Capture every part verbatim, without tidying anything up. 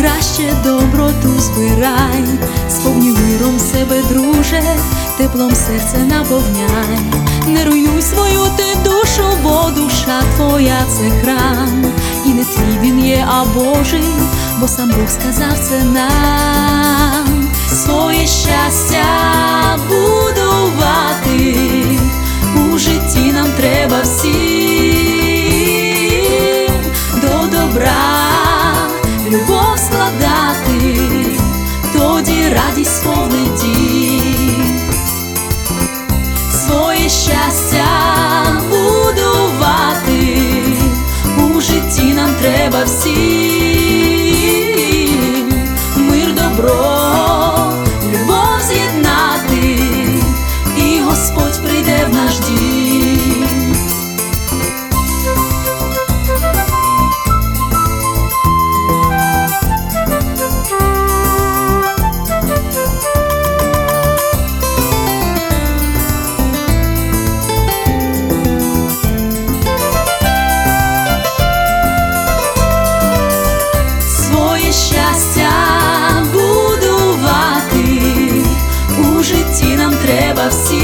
краще доброту збирай, сповні миром себе, друже, теплом серце наповняй. Не руйнуй свою ти душу, бо душа твоя – це храм. І не твій він є, а Божий, бо сам Бог сказав це нам. Своє щастя будувати у житті нам треба всім, до добра любов складати, тоді радість сповнить дім. Своє щастя будувати у житті нам треба всім, мир, добро, любов з'єднати, і Господь прийде в наш дім. Щастя будувати у житті нам треба всім,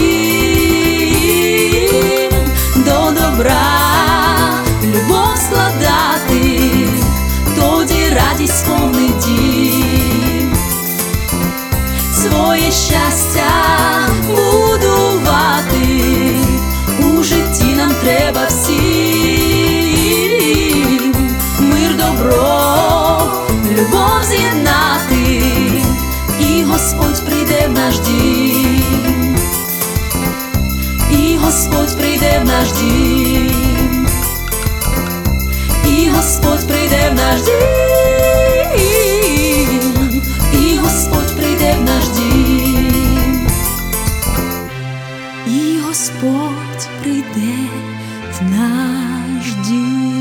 до добра любов складати, тоді радість сповнить дім. Своє щастя будувати у житті нам треба всім, мир, добро, любов з'єднати, і Господь прийде в наш дім, і Господь прийде в наш дім, і Господь прийде в наш дім, і Господь прийде в наш дім, і Господь прийде в наш дім.